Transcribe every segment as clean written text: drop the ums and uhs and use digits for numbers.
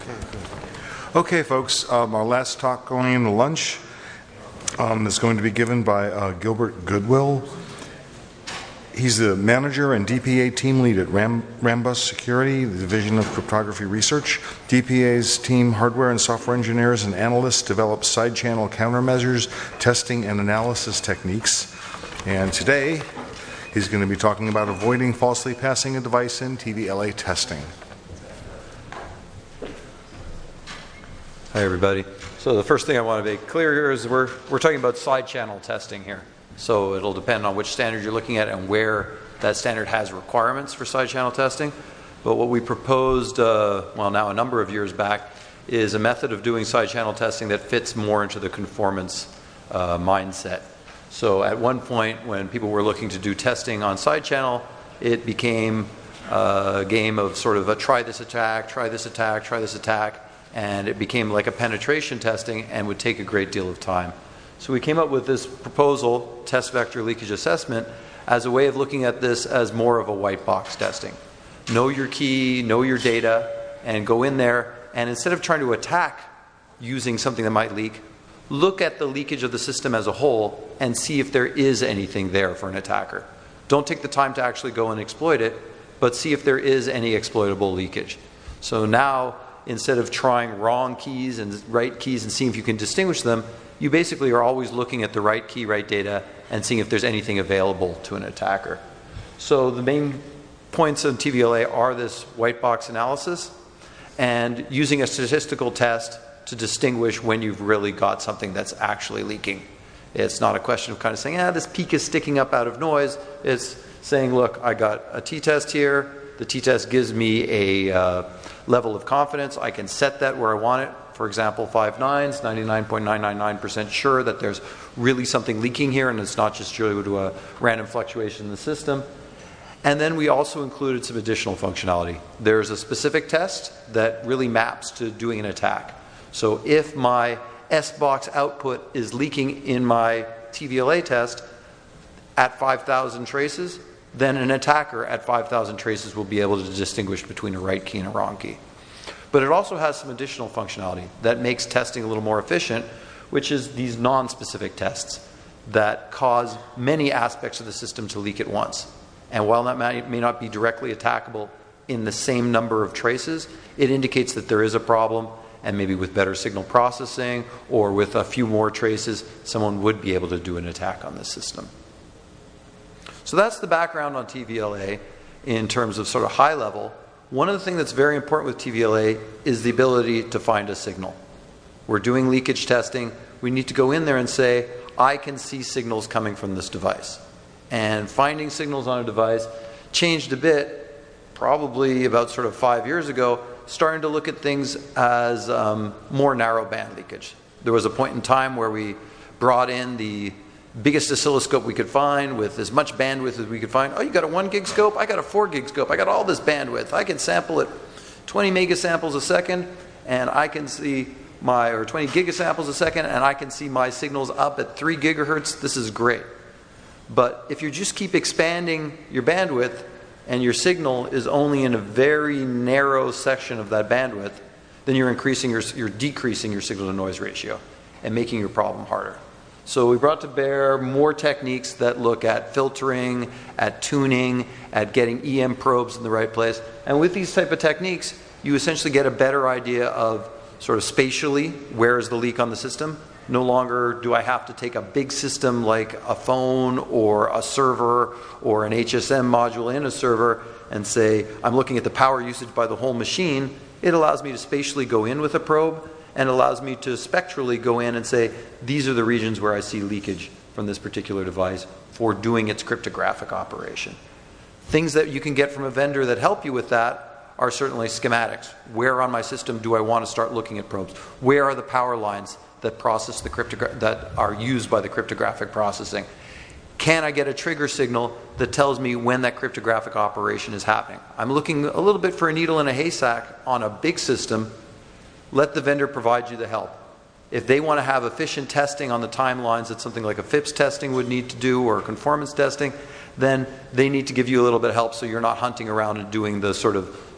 Okay, folks, our last talk going into lunch is going to be given by Gilbert Goodwill. He's the manager and DPA team lead at Rambus Security, the Division of Cryptography Research. DPA's team hardware and software engineers and analysts develop side-channel countermeasures, testing, and analysis techniques. And today, he's going to be talking about avoiding falsely passing a device in TVLA testing. Hi, everybody. So the first thing I want to make clear here is we're talking about side-channel testing here. So it'll depend on which standard you're looking at and where that standard has requirements for side-channel testing. But what we proposed, now a number of years back, is a method of doing side-channel testing that fits more into the conformance mindset. So at one point, when people were looking to do testing on side-channel, it became a game of sort of a try this attack, try this attack, try this attack, and it became like a penetration testing and would take a great deal of time. So we came up with this proposal, test vector leakage assessment, as a way of looking at this as more of a white box testing. Know your key, know your data, and go in there, and instead of trying to attack using something that might leak, look at the leakage of the system as a whole and see if there is anything there for an attacker. Don't take the time to actually go and exploit it, but see if there is any exploitable leakage. So now, instead of trying wrong keys and right keys and seeing if you can distinguish them, you basically are always looking at the right key, right data, and seeing if there's anything available to an attacker. So the main points of TVLA are this white box analysis and using a statistical test to distinguish when you've really got something that's actually leaking. It's not a question of kind of saying, this peak is sticking up out of noise. It's saying, look, I got a t-test here. The t-test gives me a level of confidence. I can set that where I want it. For example, 5 nines, 99.999% sure that there's really something leaking here and it's not just due to a random fluctuation in the system. And then we also included some additional functionality. There's a specific test that really maps to doing an attack. So if my S-box output is leaking in my TVLA test at 5,000 traces, then an attacker at 5,000 traces will be able to distinguish between a right key and a wrong key. But it also has some additional functionality that makes testing a little more efficient, which is these non-specific tests that cause many aspects of the system to leak at once. And while that may not be directly attackable in the same number of traces, it indicates that there is a problem, and maybe with better signal processing or with a few more traces, someone would be able to do an attack on this system. So that's the background on TVLA in terms of sort of high level. One of the things that's very important with TVLA is the ability to find a signal. We're doing leakage testing. We need to go in there and say, I can see signals coming from this device. And finding signals on a device changed a bit, probably about sort of 5 years ago, starting to look at things as more narrow band leakage. There was a point in time where we brought in the biggest oscilloscope we could find with as much bandwidth as we could find. Oh, you got a 1 gig scope? I got a 4 gig scope. I got all this bandwidth. I can sample at 20 megasamples a second, and I can see or 20 gigasamples a second, and I can see my signals up at 3 gigahertz. This is great. But if you just keep expanding your bandwidth and your signal is only in a very narrow section of that bandwidth, then you're decreasing your signal to noise ratio and making your problem harder. So we brought to bear more techniques that look at filtering, at tuning, at getting EM probes in the right place. And with these type of techniques, you essentially get a better idea of sort of spatially, where is the leak on the system. No longer do I have to take a big system like a phone or a server or an HSM module in a server and say, I'm looking at the power usage by the whole machine. It allows me to spatially go in with a probe and allows me to spectrally go in and say, these are the regions where I see leakage from this particular device for doing its cryptographic operation. Things that you can get from a vendor that help you with that are certainly schematics. Where on my system do I want to start looking at probes? Where are the power lines that process that are used by the cryptographic processing? Can I get a trigger signal that tells me when that cryptographic operation is happening? I'm looking a little bit for a needle in a haystack on a big system. Let the vendor provide you the help. If they want to have efficient testing on the timelines that something like a FIPS testing would need to do or conformance testing, then they need to give you a little bit of help so you're not hunting around and doing the sort of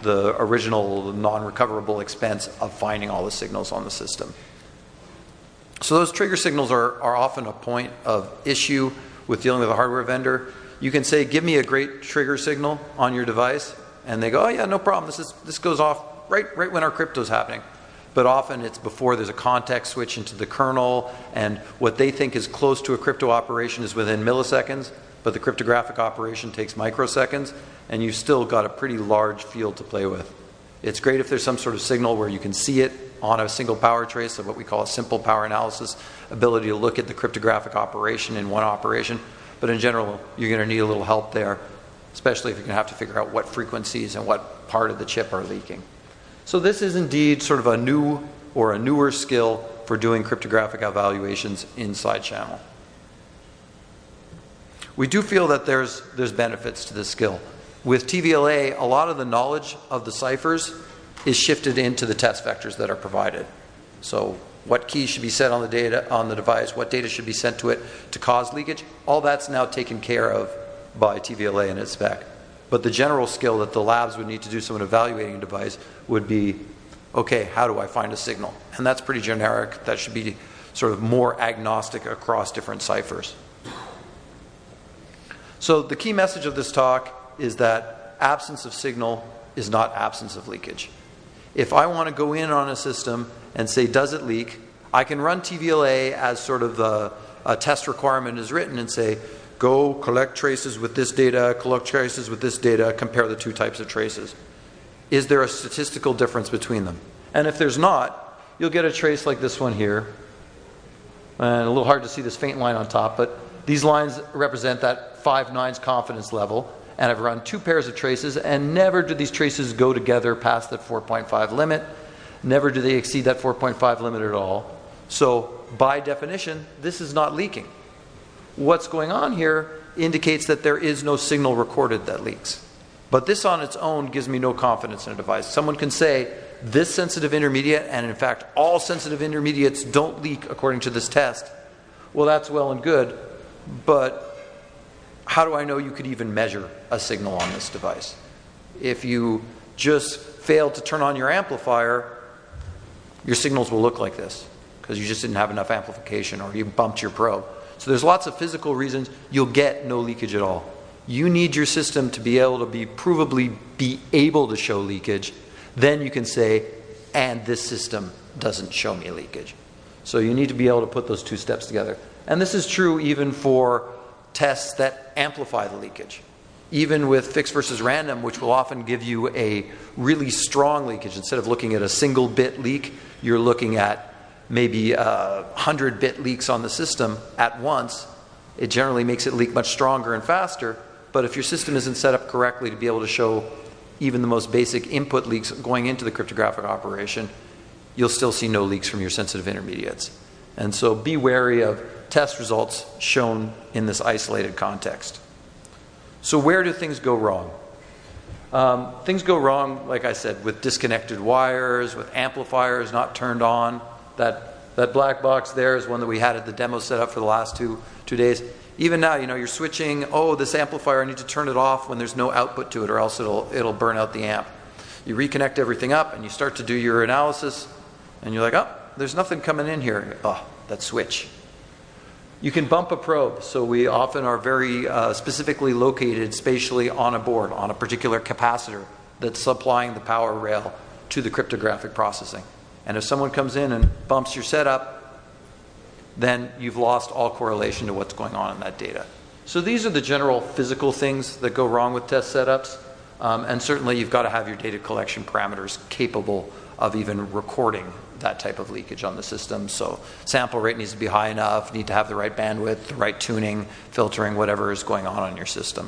the original non-recoverable expense of finding all the signals on the system. So those trigger signals are often a point of issue with dealing with a hardware vendor. You can say, give me a great trigger signal on your device, and they go, oh yeah, no problem. This goes off right when our crypto's happening. But often it's before there's a context switch into the kernel, and what they think is close to a crypto operation is within milliseconds, but the cryptographic operation takes microseconds, and you've still got a pretty large field to play with. It's great if there's some sort of signal where you can see it on a single power trace, of what we call a simple power analysis, ability to look at the cryptographic operation in one operation. But in general, you're going to need a little help there, especially if you're going to have to figure out what frequencies and what part of the chip are leaking. So this is indeed sort of a new or a newer skill for doing cryptographic evaluations in side channel. We do feel that there's benefits to this skill. With TVLA, a lot of the knowledge of the ciphers is shifted into the test vectors that are provided. So what keys should be set on the data on the device, what data should be sent to it to cause leakage, all that's now taken care of by TVLA and its spec. But the general skill that the labs would need to do, someone evaluating a device, would be, okay, how do I find a signal? And that's pretty generic. That should be sort of more agnostic across different ciphers. So the key message of this talk is that absence of signal is not absence of leakage. If I want to go in on a system and say, does it leak, I can run TVLA as sort of a test requirement is written and say, go collect traces with this data, collect traces with this data, compare the two types of traces. Is there a statistical difference between them? And if there's not, you'll get a trace like this one here. And a little hard to see this faint line on top, but these lines represent that 5 nines confidence level. And I've run 2 pairs of traces, and never do these traces go together past that 4.5 limit. Never do they exceed that 4.5 limit at all. So by definition, this is not leaking. What's going on here indicates that there is no signal recorded that leaks. But this on its own gives me no confidence in a device. Someone can say, this sensitive intermediate, and in fact all sensitive intermediates don't leak according to this test. Well, that's well and good, but how do I know you could even measure a signal on this device? If you just fail to turn on your amplifier, your signals will look like this because you just didn't have enough amplification or you bumped your probe. So there's lots of physical reasons you'll get no leakage at all. You need your system to be able to provably be able to show leakage. Then you can say, and this system doesn't show me leakage. So you need to be able to put those 2 steps together. And this is true even for tests that amplify the leakage. Even with fixed versus random, which will often give you a really strong leakage. Instead of looking at a single bit leak, you're looking at maybe 100 bit leaks on the system at once. It generally makes it leak much stronger and faster. But if your system isn't set up correctly to be able to show even the most basic input leaks going into the cryptographic operation, you'll still see no leaks from your sensitive intermediates. And so be wary of test results shown in this isolated context. So where do things go wrong? Things go wrong, like I said, with disconnected wires, with amplifiers not turned on. That black box there is one that we had at the demo set up for the last two days. Even now, you're switching, this amplifier, I need to turn it off when there's no output to it or else it'll burn out the amp. You reconnect everything up and you start to do your analysis and you're like, there's nothing coming in here. That switch. You can bump a probe. So we often are very specifically located spatially on a board, on a particular capacitor that's supplying the power rail to the cryptographic processing. And if someone comes in and bumps your setup, then you've lost all correlation to what's going on in that data. So these are the general physical things that go wrong with test setups. And certainly you've got to have your data collection parameters capable of even recording that type of leakage on the system. So sample rate needs to be high enough, need to have the right bandwidth, the right tuning, filtering, whatever is going on your system.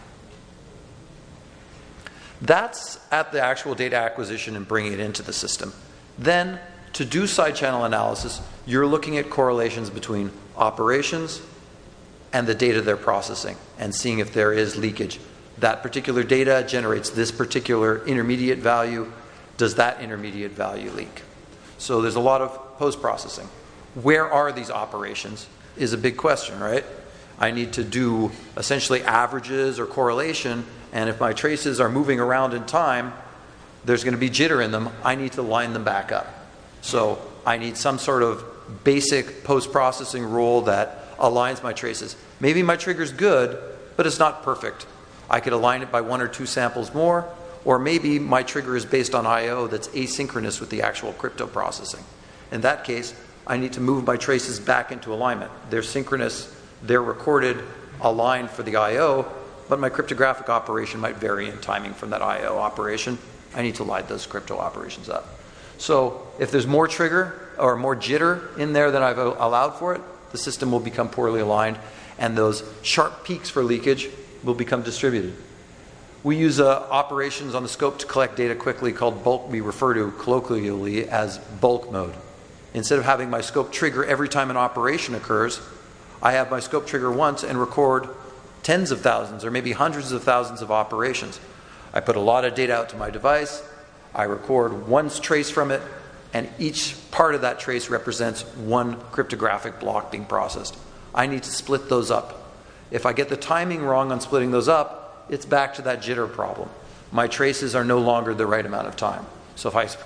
That's at the actual data acquisition and bringing it into the system. Then, to do side channel analysis, you're looking at correlations between operations and the data they're processing and seeing if there is leakage. That particular data generates this particular intermediate value. Does that intermediate value leak? So there's a lot of post-processing. Where are these operations is a big question, right? I need to do essentially averages or correlation, and if my traces are moving around in time, there's going to be jitter in them. I need to line them back up. So I need some sort of basic post-processing rule that aligns my traces. Maybe my trigger's good, but it's not perfect. I could align it by 1 or 2 samples more, or maybe my trigger is based on I/O that's asynchronous with the actual crypto processing. In that case, I need to move my traces back into alignment. They're synchronous, they're recorded, aligned for the I/O, but my cryptographic operation might vary in timing from that I/O operation. I need to line those crypto operations up. So if there's more trigger or more jitter in there than I've allowed for it, the system will become poorly aligned, and those sharp peaks for leakage will become distributed. We use operations on the scope to collect data quickly called bulk. We refer to colloquially as bulk mode. Instead of having my scope trigger every time an operation occurs, I have my scope trigger once and record tens of thousands or maybe hundreds of thousands of operations. I put a lot of data out to my device, I record one trace from it, and each part of that trace represents one cryptographic block being processed. I need to split those up. If I get the timing wrong on splitting those up, it's back to that jitter problem. My traces are no longer the right amount of time. So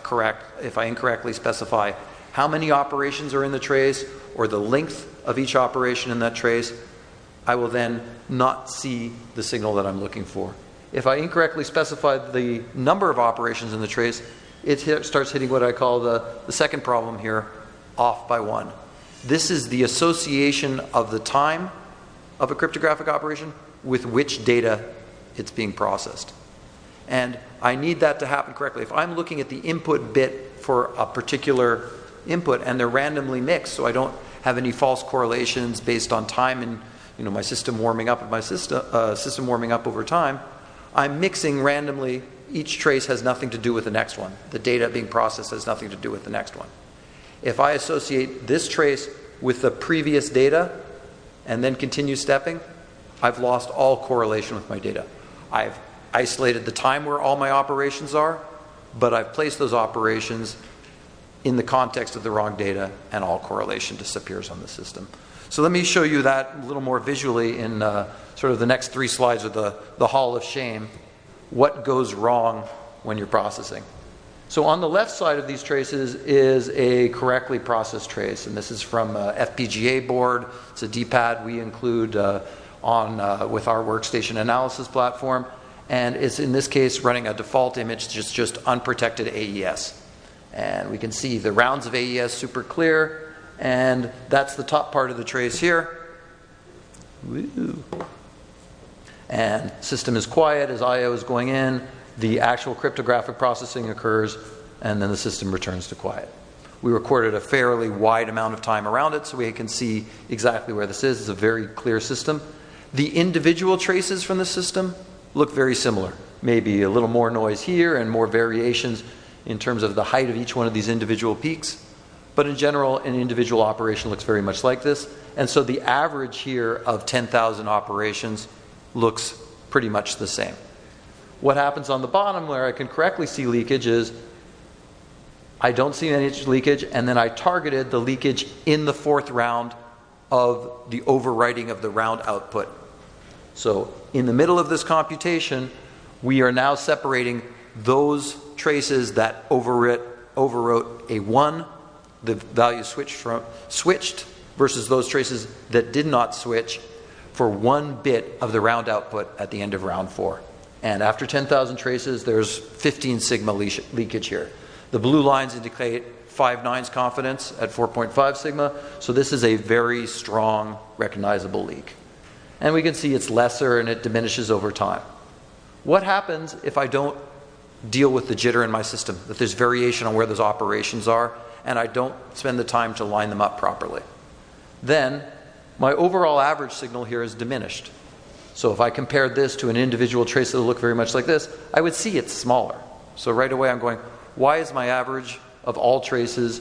if I incorrectly specify how many operations are in the trace or the length of each operation in that trace, I will then not see the signal that I'm looking for. If I incorrectly specify the number of operations in the trace, it starts hitting what I call the second problem here, off by 1. This is the association of the time of a cryptographic operation with which data it's being processed. And I need that to happen correctly. If I'm looking at the input bit for a particular input and they're randomly mixed, so I don't have any false correlations based on time and my system warming up and my system warming up over time, I'm mixing randomly. Each trace has nothing to do with the next one. The data being processed has nothing to do with the next one. If I associate this trace with the previous data and then continue stepping, I've lost all correlation with my data. I've isolated the time where all my operations are, but I've placed those operations in the context of the wrong data, and all correlation disappears on the system. So let me show you that a little more visually in sort of the next 3 slides of the Hall of Shame, what goes wrong when you're processing. So on the left side of these traces is a correctly processed trace, and this is from a FPGA board. It's a D-pad we include with our workstation analysis platform, and it's in this case running a default image, just unprotected AES. And we can see the rounds of AES super clear, and that's the top part of the trace here. Woo. And system is quiet as I/O is going in, the actual cryptographic processing occurs, and then the system returns to quiet. We recorded a fairly wide amount of time around it so we can see exactly where this is. It's a very clear system. The individual traces from the system look very similar. Maybe a little more noise here and more variations in terms of the height of each one of these individual peaks. But in general, an individual operation looks very much like this. And so the average here of 10,000 operations looks pretty much the same. What happens on the bottom where I can correctly see leakage is I don't see any leakage, and then I targeted the leakage in the 4th round of the overwriting of the round output. So in the middle of this computation, we are now separating those traces that overwrote a 1, the value switched, versus those traces that did not switch for 1 bit of the round output at the end of round 4. And after 10,000 traces, there's 15 sigma leakage here. The blue lines indicate 5 nines confidence at 4.5 sigma, so this is a very strong recognizable leak. And we can see it's lesser and it diminishes over time. What happens if I don't deal with the jitter in my system, that there's variation on where those operations are, and I don't spend the time to line them up properly? Then my overall average signal here is diminished. So if I compared this to an individual trace that will look very much like this, I would see it's smaller. So right away I'm going, why does my average of all traces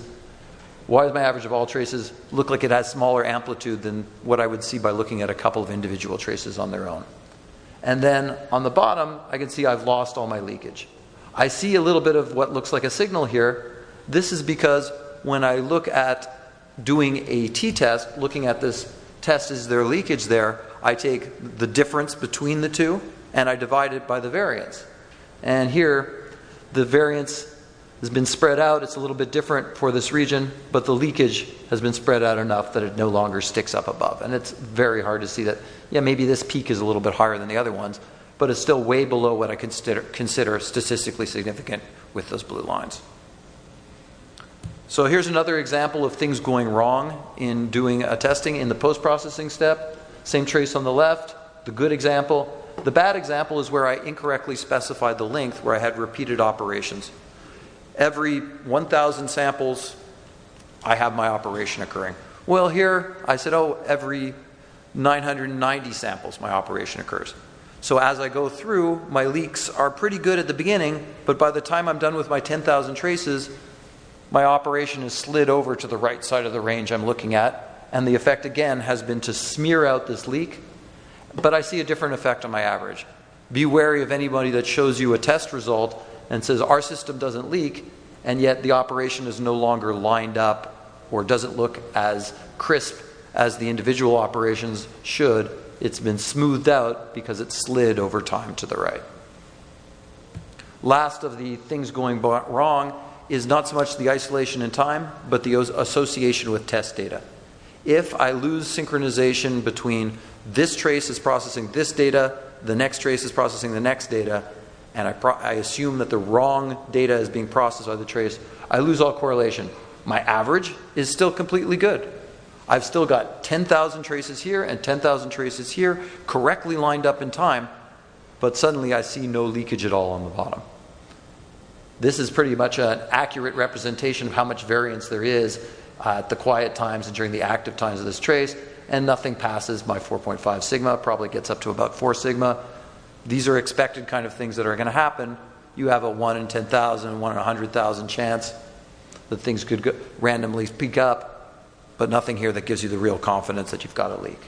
look like it has smaller amplitude than what I would see by looking at a couple of individual traces on their own? And then on the bottom, I can see I've lost all my leakage. I see a little bit of what looks like a signal here. This is because when I look at doing a t-test, looking at this test, is there leakage there, I take the difference between the two and I divide it by the variance. And here, the variance has been spread out. It's a little bit different for this region, but the leakage has been spread out enough that it no longer sticks up above. And it's very hard to see that, yeah, maybe this peak is a little bit higher than the other ones, but it's still way below what I consider statistically significant with those blue lines. So here's another example of things going wrong in doing a testing in the post-processing step. Same trace on the left, the good example. The bad example is where I incorrectly specified the length, where I had repeated operations. Every 1,000 samples, I have my operation occurring. Well, here I said, oh, every 990 samples, my operation occurs. So as I go through, my leaks are pretty good at the beginning, but by the time I'm done with my 10,000 traces, my operation is slid over to the right side of the range I'm looking at, and the effect again has been to smear out this leak, but I see a different effect on my average. Be wary of anybody that shows you a test result and says our system doesn't leak, and yet the operation is no longer lined up or doesn't look as crisp as the individual operations should. It's been smoothed out because it slid over time to the right. Last of the things going wrong is not so much the isolation in time, but the association with test data. If I lose synchronization between this trace is processing this data, the next trace is processing the next data, and I assume that the wrong data is being processed by the trace, I lose all correlation. My average is still completely good. I've still got 10,000 traces here and 10,000 traces here correctly lined up in time, but suddenly I see no leakage at all on the bottom. This is pretty much an accurate representation of how much variance there is at the quiet times and during the active times of this trace, and nothing passes my 4.5 sigma, probably gets up to about 4 sigma. These are expected kind of things that are going to happen. You have a 1 in 10,000, 1 in 100,000 chance that things could randomly peak up, but nothing here that gives you the real confidence that you've got a leak.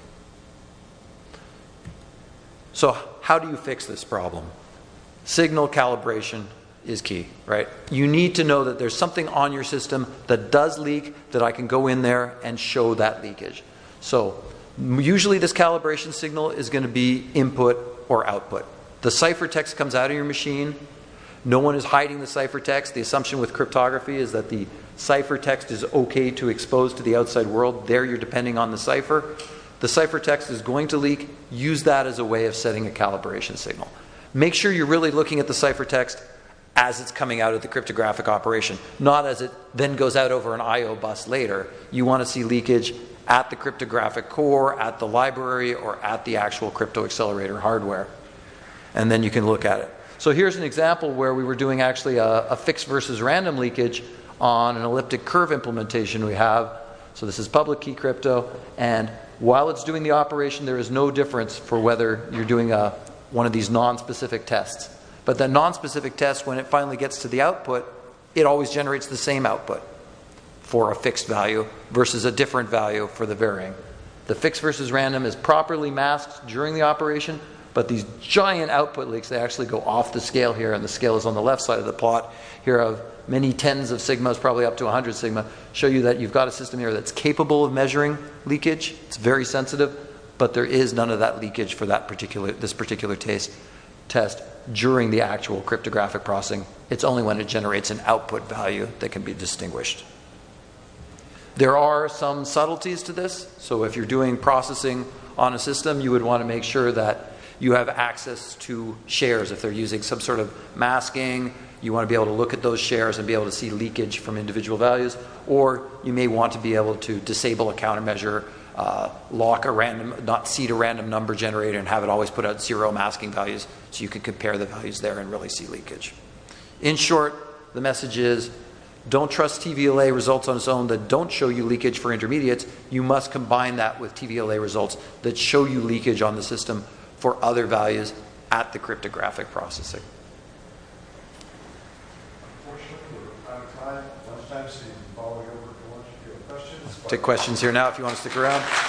So how do you fix this problem? Signal calibration is key, right? You need to know that there's something on your system that does leak, that I can go in there and show that leakage. So usually this calibration signal is going to be input or output. The ciphertext comes out of your machine. No one is hiding the ciphertext. The assumption with cryptography is that the ciphertext is okay to expose to the outside world. There you're depending on the cipher. The ciphertext is going to leak. Use that as a way of setting a calibration signal. Make sure you're really looking at the ciphertext as it's coming out of the cryptographic operation, not as it then goes out over an I/O bus later. You want to see leakage at the cryptographic core, at the library, or at the actual crypto accelerator hardware. And then you can look at it. So here's an example where we were doing actually a fixed versus random leakage on an elliptic curve implementation we have. So this is public key crypto, and while it's doing the operation, there is no difference for whether you're doing one of these non-specific tests. But the non-specific test, when it finally gets to the output, it always generates the same output for a fixed value versus a different value for the varying. The fixed versus random is properly masked during the operation, but these giant output leaks, they actually go off the scale here, and the scale is on the left side of the plot here of many tens of sigmas, probably up to 100 sigma, show you that you've got a system here that's capable of measuring leakage. It's very sensitive, but there is none of that leakage for this particular test during the actual cryptographic processing. It's only when it generates an output value that can be distinguished. There are some subtleties to this. So if you're doing processing on a system, you would want to make sure that you have access to shares. If they're using some sort of masking, you want to be able to look at those shares and be able to see leakage from individual values. Or you may want to be able to disable a countermeasure, lock a random, not seed a random number generator and have it always put out 0 masking values so you can compare the values there and really see leakage. In short, the message is don't trust TVLA results on its own that don't show you leakage for intermediates. You must combine that with TVLA results that show you leakage on the system for other values at the cryptographic processing. Unfortunately, we're out of time. Lunchtime, so you can follow over to lunch if you have questions. Take questions here now if you want to stick around.